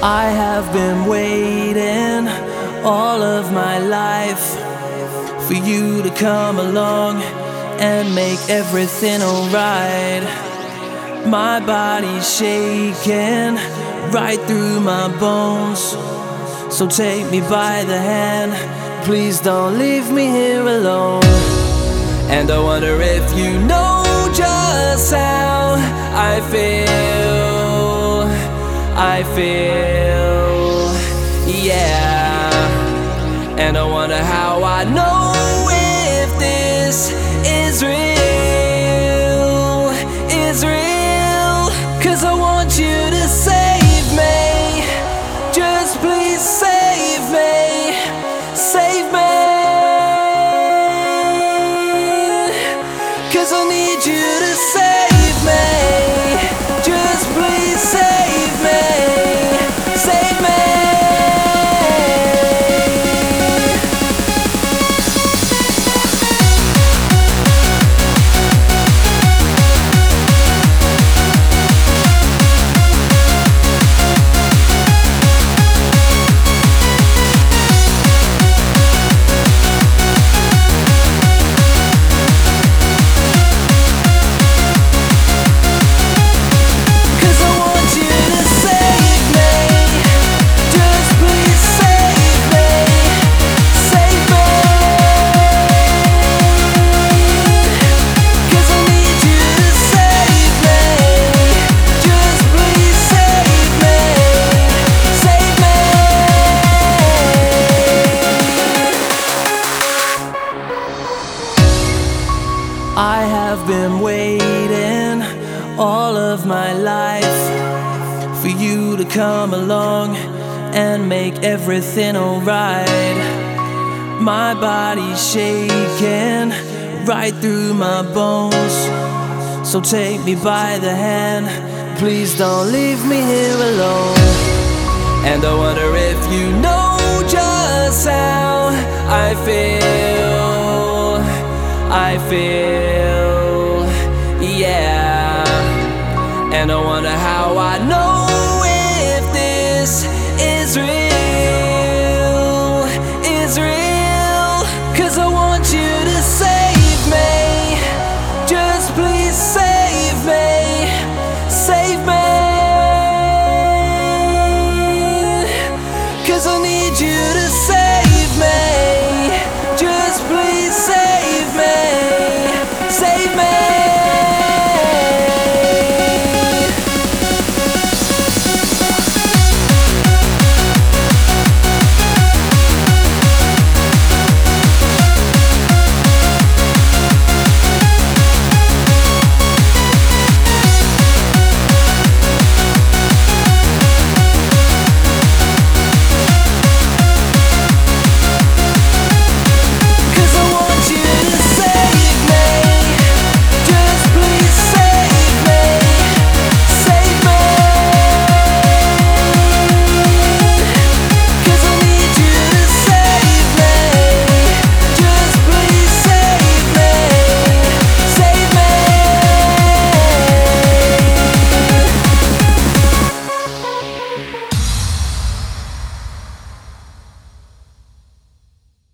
I have been waiting all of my life for you to come along and make everything alright. My body's shaking right through my bones, so take me by the hand, please don't leave me here alone. And I wonder if you know just how I feel, yeah. And I wonder how I know if this is real, is real. 'Cause I want you to save me, just please save me, save me. 'Cause I need you to save me, just please save me, save me. I have been waiting all of my life for you to come along and make everything alright. My body's shaking right through my bones, so take me by the hand, please don't leave me here alone. And I wonder if you know just how I feel, yeah. And I wonder how I know